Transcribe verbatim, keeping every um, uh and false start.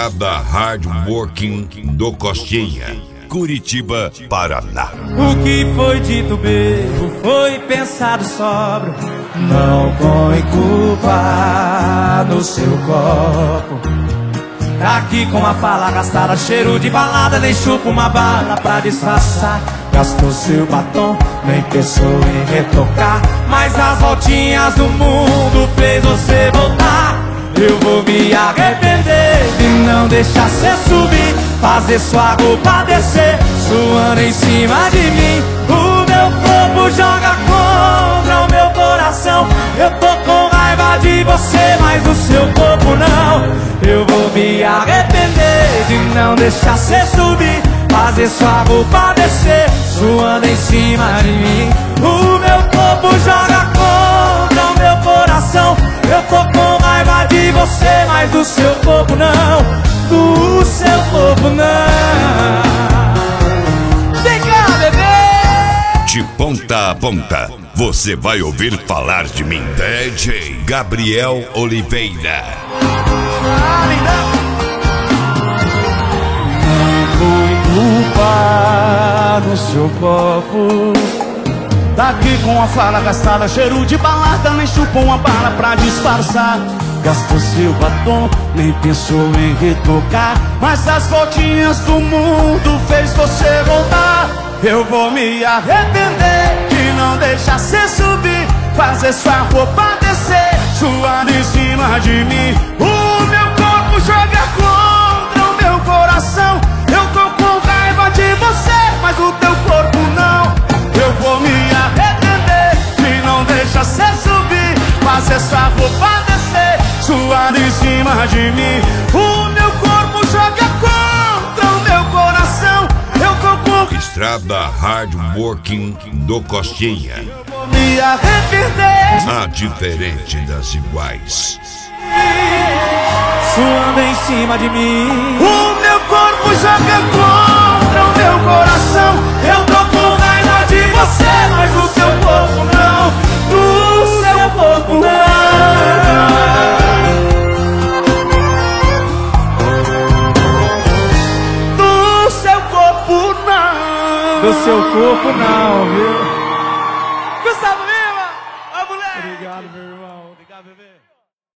Estrada Hard Working do Costinha, Curitiba, Paraná. O que foi dito bebo, foi pensado sóbrio. Não põe culpa no seu copo. Aqui com a fala gastada, cheiro de balada, nem chupa uma bala pra disfarçar. Gastou seu batom, nem pensou em retocar. Mas as voltinhas do mundo fez você voltar. Eu vou me arrepender de não deixar cê subir, fazer sua roupa descer, suando em cima de mim. O meu corpo joga contra o meu coração. Eu tô com raiva de você, mas o seu corpo não. Eu vou me arrepender de não deixar cê subir, fazer sua roupa descer, suando em cima de mim. O meu corpo joga contra o meu coração. Eu tô com raiva de você, mas do seu corpo não. Do seu corpo não. Vem cá, bebê! De ponta a ponta, você vai ouvir falar de mim. D J Gabriel Oliveira. Não foi culpa no seu copo. Daqui com a fala gastada, cheiro de balada, nem chupou uma bala pra disfarçar. Gastou seu batom, nem pensou em retocar. Mas as voltinhas do mundo fez você voltar. Eu vou me arrepender de não deixar cê subir, fazer sua roupa descer, suando em cima de mim. O meu corpo joga contra o meu coração. Eu tô com raiva de você, mas o teu corpo não. Eu vou me arrepender de não deixar cê subir, fazer sua roupa descer, suando em cima de mim. O meu corpo joga contra o meu coração. Eu tô com Estrada Hard Working do Costinha. Eu vou me arrepender. A diferente das iguais. Suando em cima de mim. O meu corpo joga contra o meu coração. Eu tô com raiva de você, mas o seu corpo não. Do seu corpo não. Do seu corpo não. Do seu corpo não, viu?